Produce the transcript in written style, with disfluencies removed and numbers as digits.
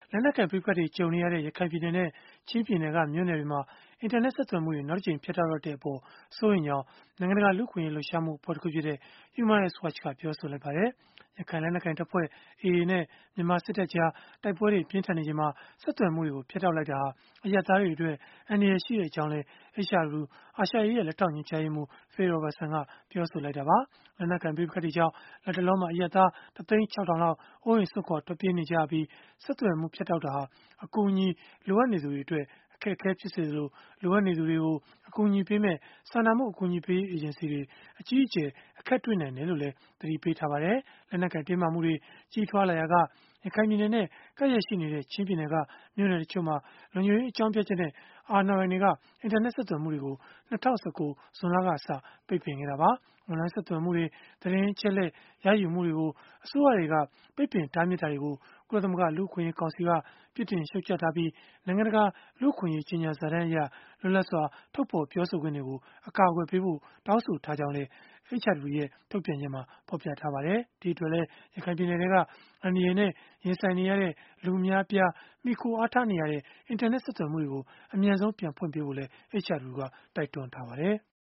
လက်နက်ကိုင်ပဋိပက္ခတွေကြုံနေရတဲ့ ရခိုင်ပြည်နယ်နဲ့ ချင်းပြည်နယ်က မြို့နယ်တွေမှာ အင်တာနက်ဆက်သွယ်မှုတွေ နောက်တကြိမ် ဖြတ်တောက်လိုက်တဲ့အပေါ် စိုးရိမ်ကြောင်း နိုင်ငံတကာ လူ့အခွင့်အရေး လှုပ်ရှားမှုအဖွဲ့တခုဖြစ်တဲ့ Human Rights Watch ကပြောဆိုလိုက်ပါတယ်။ ရခိုင်လက်နက်ကိုင်တပ်ဖွဲ့ AA နဲ့ မြန်မာစစ်တပ်ကြား တိုက်ပွဲတွေ ပြင်းထန်နေချိန်မှာ ဆက်သွယ်မှုတွေကို ဖြတ်တောက်လိုက်တာဟာ အရပ်သားတွေအတွက် အန္တရာယ်ရှိကြောင်းလည်း HRW အာရှရေးရာ လက်ထောက်ညွှန်ကြားရေးမှူး Phil Robertson ကပြောဆိုလိုက်တာပါ။ လက်နက်ကိုင် ပဋိပက္ခတွေကြောင့် လတ်တလောမှာ အရပ်သား ၁၆၀၀၀ လောက် အိုးအိမ်စွန့်ခွာ ထွက်ပြေးနေကြရပြီး၊ ဆက်သွယ်မှု ဖြတ်တောက်တာဟာ အကူအညီ လိုအပ်နေသူတွေအတွက် အခက်အခဲဖြစ်စေသလို၊ လိုအပ်နေသူတွေကို အကူအညီပေးမယ့် စာနာမှု အကူအညီပေးရေး အေဂျင်စီတွေ အကြီးအကျယ် အခက်တွေ့နိုင်တယ်လို့လည်း သတိပေးထားပါတယ်။ လက်နက်ကိုင် တင်းမာမှုတွေ ကြီးထွားလာရာက ရခိုင်ပြည်နယ်နဲ့ ကပ်လျက်ရှိနေတဲ့ ချင်းပြည်နယ်က မြို့နယ်တချို့မှာ လုံခြုံရေး အကြောင်းပြချက်နဲ့ အာဏာပိုင်တွေက အင်တာနက် ဆက်သွယ်မှုတွေကို ၂၀၁၉ ဇွန်လကစ ပိတ်ပင်ခဲ့တာပါ။ အွန်လိုင်းဆက်သွယ်မှုတွေ၊ သတင်းအချက်အလက် ရယူမှုတွေကို အစိုးရတွေက ပိတ်ပင်တားမြစ်တာတွေကို ကုလသမဂ္ဂ လူ့အခွင့်အရေး ကောင်စီက ပြစ်တင်ရှုတ်ချထားပြီး၊ နိုင်ငံတကာ လူ့အခွင့်အရေး ကြေညာစာတမ်းအရ လွတ်လပ်စွာ ထုတ်ဖော်ပြောဆိုခွင့်တွေကို အကာအကွယ်ပေးဖို့ တောင်းဆိုထားကြောင်းလည်း HRW ရဲ့ ထုတ်ပြန်ချက်မှာ ဖော်ပြထားပါတယ်။ ဒီအတွက်လည်း ရခိုင်ပြည်နယ်ထဲက အန္တရာယ်နဲ့ ရင်ဆိုင်နေရတဲ့ လူအများအပြား မှီခိုအားထားနေရတဲ့ အင်တာနက် ဆက်သွယ်မှုတွေကို အမြန်ဆုံး ပြန်ဖွင့်ပေးဖို့လည်း HRW ကတိုက်တွန်းထားပါတယ်။